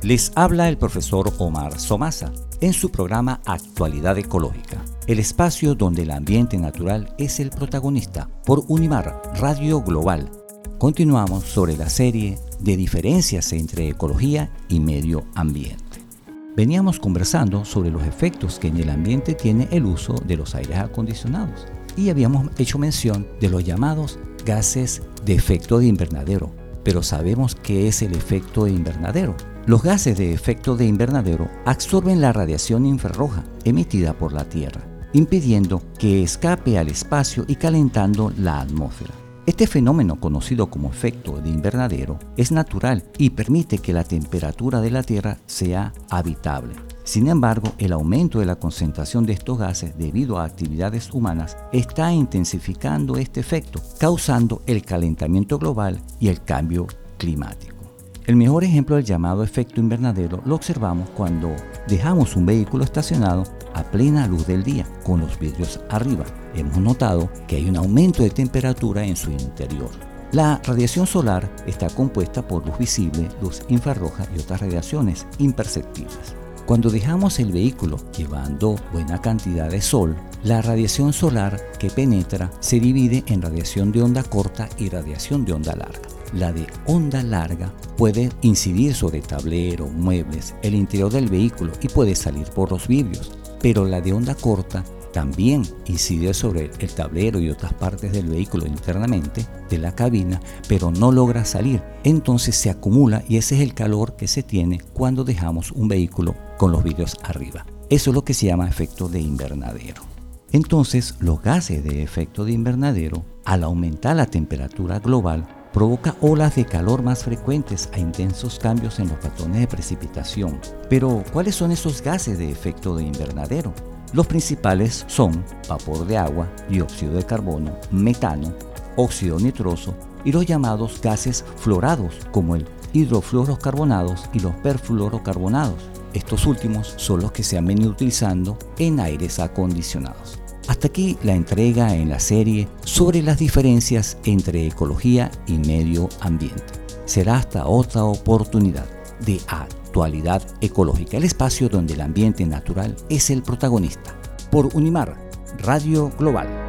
Les habla el profesor Omar Somasa en su programa Actualidad Ecológica, el espacio donde el ambiente natural es el protagonista, por Unimar Radio Global. Continuamos sobre la serie de diferencias entre ecología y medio ambiente. Veníamos conversando sobre los efectos que en el ambiente tiene el uso de los aires acondicionados y habíamos hecho mención de los llamados gases de efecto de invernadero. Pero ¿sabemos qué es el efecto de invernadero? Los gases de efecto de invernadero absorben la radiación infrarroja emitida por la Tierra, impidiendo que escape al espacio y calentando la atmósfera. Este fenómeno, conocido como efecto de invernadero, es natural y permite que la temperatura de la Tierra sea habitable. Sin embargo, el aumento de la concentración de estos gases debido a actividades humanas está intensificando este efecto, causando el calentamiento global y el cambio climático. El mejor ejemplo del llamado efecto invernadero lo observamos cuando dejamos un vehículo estacionado a plena luz del día, con los vidrios arriba. Hemos notado que hay un aumento de temperatura en su interior. La radiación solar está compuesta por luz visible, luz infrarroja y otras radiaciones imperceptibles. Cuando dejamos el vehículo llevando buena cantidad de sol, la radiación solar que penetra se divide en radiación de onda corta y radiación de onda larga. La de onda larga puede incidir sobre tablero, muebles, el interior del vehículo y puede salir por los vidrios, pero la de onda corta también incide sobre el tablero y otras partes del vehículo internamente de la cabina, pero no logra salir. Entonces se acumula y ese es el calor que se tiene cuando dejamos un vehículo con los vidrios arriba. Eso es lo que se llama efecto de invernadero. Entonces, los gases de efecto de invernadero, al aumentar la temperatura global, provoca olas de calor más frecuentes a intensos cambios en los patrones de precipitación. Pero, ¿cuáles son esos gases de efecto de invernadero? Los principales son vapor de agua, dióxido de carbono, metano, óxido nitroso y los llamados gases fluorados, como el hidrofluorocarbonados y los perfluorocarbonados. Estos últimos son los que se han venido utilizando en aires acondicionados. Hasta aquí la entrega en la serie sobre las diferencias entre ecología y medio ambiente. Será hasta otra oportunidad de Actualidad Ecológica, el espacio donde el ambiente natural es el protagonista. Por Unimar Radio Global.